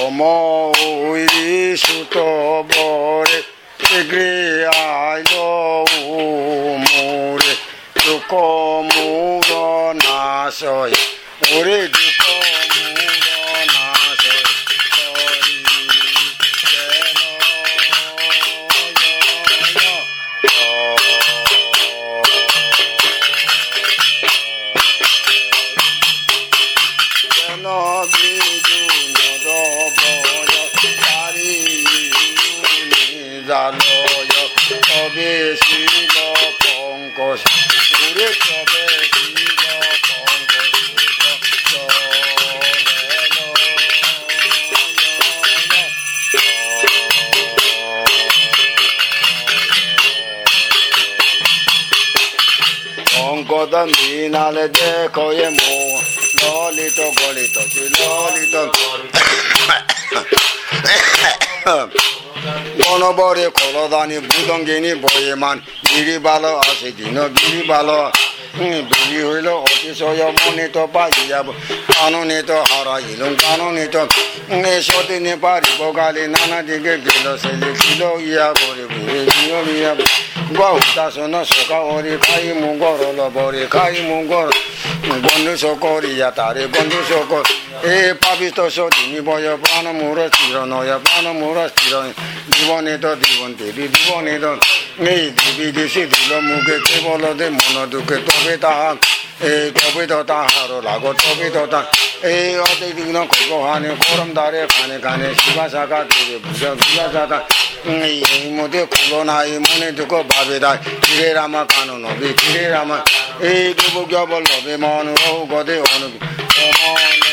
어머 우리 수도버리 그리 아이도 우물에 두고 물어나서 우리 두고 물어나서 잘로요 법에 실어 본곳 우리 법에 실어 본곳 본곳은 미나래 대거에 모 러리도 거리도 러리도 বনবরে কলদানি বুদঙ্গিনী বয়েমান গিরিবাল আসে দিন গিরিবাল বিলি হইল অতিশয় মনিত পাইয়া কাননিত হারাইল কাননিত সদিনে পারিব গালি নানা দিকে গেল সে লিখিল ইয়া করে ঘুরে ইয়া গৌদাসন সকা হরি খাই মুগরল বরে খাই মুগর বন্ধু সকরিয়া তারে বন্ধু সকর এ পাবিত সদিনী বয় প্রাণ মুর স্থির নয় প্রাণ মুর স্থির জীবনে তো জীবন দেবী জীবনে তো এই দেবী দেশে দিল মুখে কেবল দে মন দুঃখে তবে তাহা এই তবে তো তাহার লাগ তবে তো তা এই অতিদিন খোহানে গরম দারে খানে খানে শিবা শাখা দেবে বুঝা বুঝা শাখা এই মধ্যে খুলো নাই মনে দুঃখ ভাবে দেয় চিরে রামা কানো নবী চিরে রামা এই দেব কেবল লবে মন রহু গদে অনুবি